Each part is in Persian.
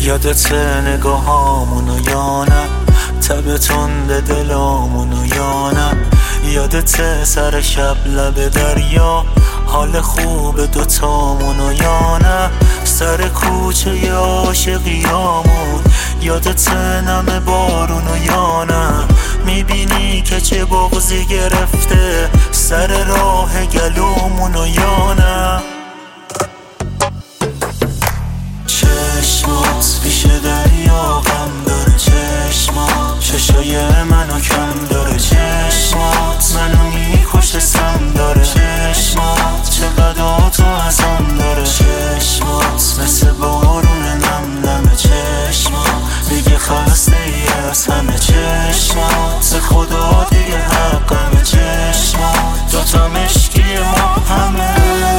یادت نگاهامونو یا نه، تب تند دلامونو یا نه، یادت سر شب لب دریا حال خوب دوتامونو یا نه، سر کوچه عاشقیامون یادت نم بارونو یا نه، میبینی که چه بغضی گرفته سر راه گلومونو یا نه. چشمات پیش دریا غم داره، چشمات چشای منو کم داره، چشمات منو میکشه سم داره، چشمات چقدر تو ازم داره، چشمات مثل بارون نم نمه، چشمات دیگه خسته ای از همه، چشمات به خدا دیگه حقمه، چشمات دوتا مشکی ما همه.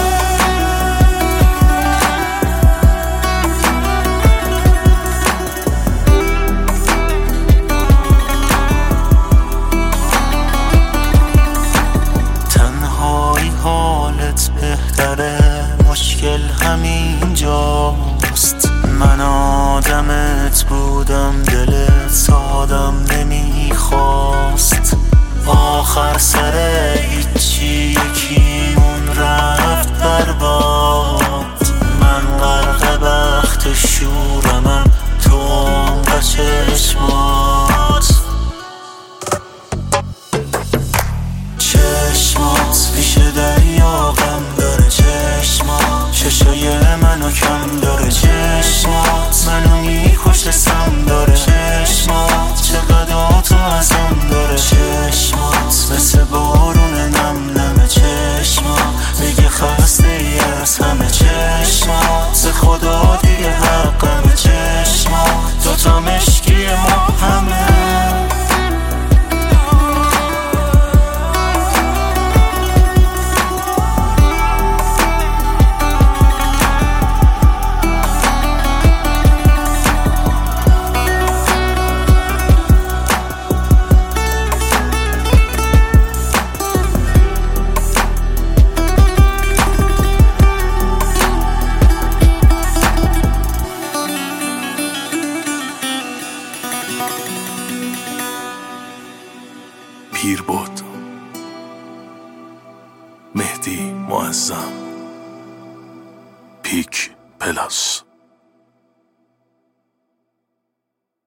حالت بهتره، مشکل همین جاست، من آدمت بودم دلت آدم نمیخواست، آخر سر هیچی یکیمون رفت برباد، من غرق بخت شورمم تو عمق چشمات، چشمات پیش دریا غم داره، چشمات چشای منو کم داره، چشمات منو میکشه سم داره، چشمات چقدر تو ازم داره، چشمات مثل بارون نم نمه، چشمات دیگه خسته ای از همه، چشمات به خدا دیگه حقمه، چشمات دوتا مشکی ما همه. پیر بود مهدی معظم پیک پلاس.